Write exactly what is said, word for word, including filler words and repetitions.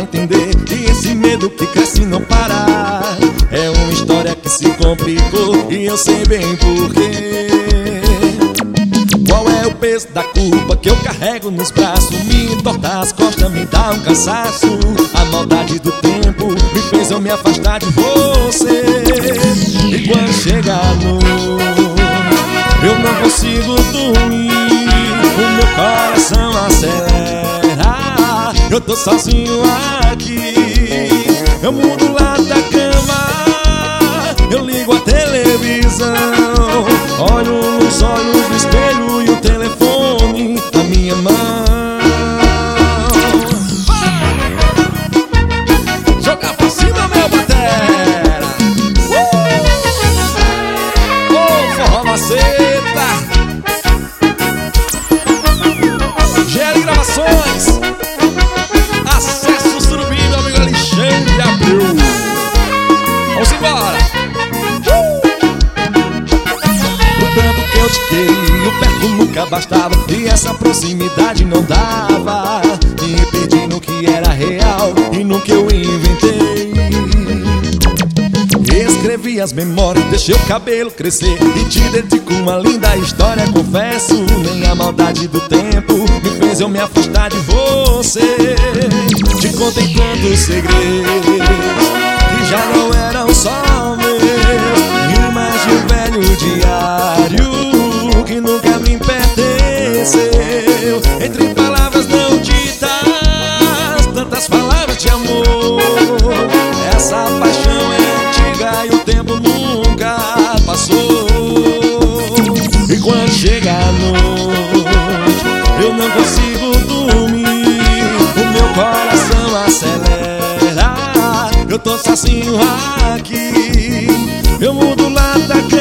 entender que esse medo que cresce e não para é uma história que se complicou e eu sei bem porquê. Qual é o peso da culpa que eu carrego nos braços? Me entorta as costas, me dá um cansaço. A maldade do tempo me fez eu me afastar de você. E quando chega a noite, eu não consigo dormir, o meu coração acelera. Eu tô sozinho aqui, eu mudo o lado da cama, eu ligo a televisão, olho nos olhos do espelho e o telefone na minha mão. Joga pra cima, meu batera! Uh! Oh, forró maceta! G L Gravações! Acesse o Surubim, meu amigo Alexandre Abreu! Vamos embora! Tanto que eu te queria, o perto nunca bastava e essa proximidade não dava. Me perdi no que era real e no que eu inventei. Escrevi as memórias, deixei o cabelo crescer e te dedico uma linda história. Confesso, nem a maldade do tempo me fez eu me afastar de você. Te contei tantos segredos que já não eram só meus, e mais de um velho diário que nunca me pertenceu. Entre palavras não ditas, tantas palavras de amor. Essa paixão é antiga e o tempo nunca passou. E quando chega a noite, eu não consigo dormir, o meu coração acelera. Eu tô sozinho aqui, eu mudo o lado da